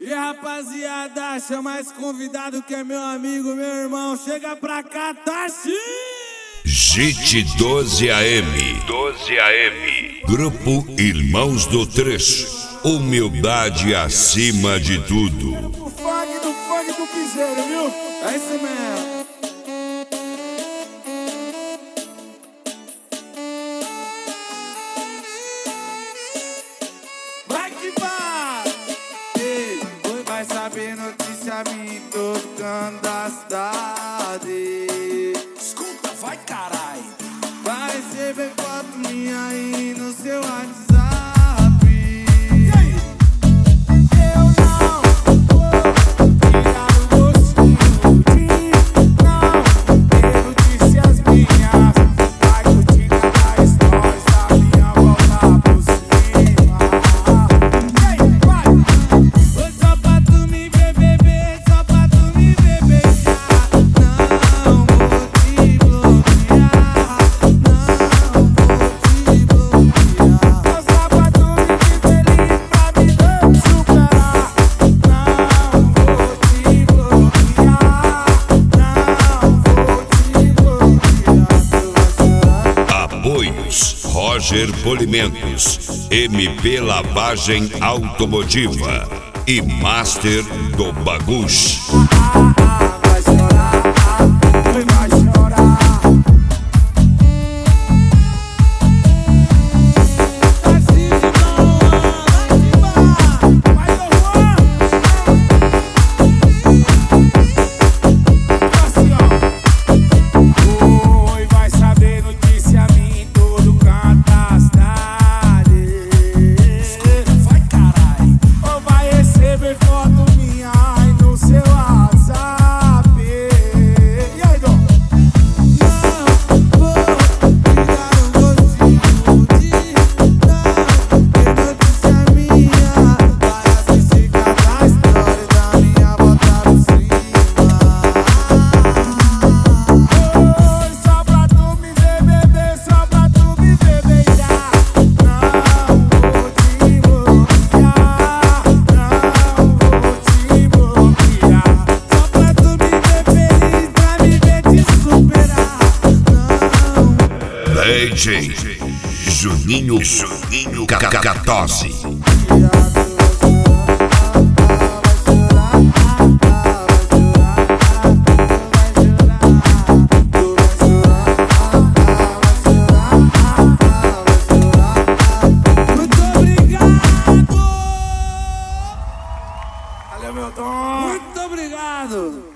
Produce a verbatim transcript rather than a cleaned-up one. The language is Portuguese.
E rapaziada, chama esse convidado que é meu amigo, meu irmão. Chega pra cá, Tassi! G T doze A M. doze A M. Grupo Irmãos do Trecho. Humildade acima de tudo. O funk do funk do piseiro, viu? É isso mesmo. Vai que vai! Ei, hoje vai saber notícia minha em todo canto da cidade. Escuta, vai carai. Vai receber foto minha aí no seu WhatsApp. E aí? Eu não vou tirar o gostinho de não ter notícias minhas. Vai curtir cada stories da minha volta por cima. E aí, vai. Foi só pra tu me ver beber, só pra tu me ver beijar. Não vou te bloquear, não vou te bloquear. Só pra tu me ver feliz, pra me ver superar. Não vou te bloquear, não vou te bloquear. Apoios: Roger Polimentos, M P Lavagem Automotiva e Master do Bagush. Vai chorar, vai chorar. Assim de boa, vai Vai, ô Juan. Assim, ó. Oi, vai saber notícia minha em todo canto da cidade. Escuta, vai carai. Ou vai receber foto minha aí no seu WhatsApp. E aí, Dom? Não vou tirar o gostinho de não ter notícia minha. Vai assistir cada história da minha volta por cima. Oi, só pra tu me ver beber, só pra tu me ver beijar. Não vou te bloquear, não vou te bloquear. Só pra tu me ver feliz, pra me ver te superar. Não D J Juninho Juninho Cacatosi. Muito obrigado! Valeu, meu Dom. Muito obrigado!